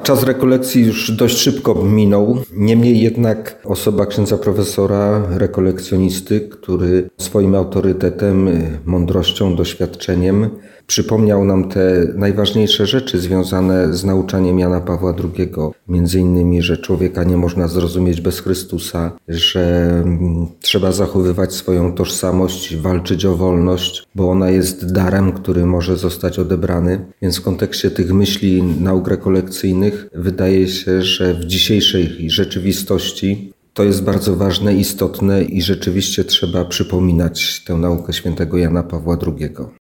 Czas rekolekcji już dość szybko minął, niemniej jednak osoba księdza profesora, rekolekcjonisty, który swoim autorytetem, mądrością, doświadczeniem przypomniał nam te najważniejsze rzeczy związane z nauczaniem Jana Pawła II. Między innymi, że człowieka nie można zrozumieć bez Chrystusa, że trzeba zachowywać swoją tożsamość, walczyć o wolność, bo ona jest darem, który może zostać odebrany. Więc w kontekście tych myśli, nauk rekolekcyjnych wydaje się, że w dzisiejszej rzeczywistości to jest bardzo ważne, istotne i rzeczywiście trzeba przypominać tę naukę świętego Jana Pawła II.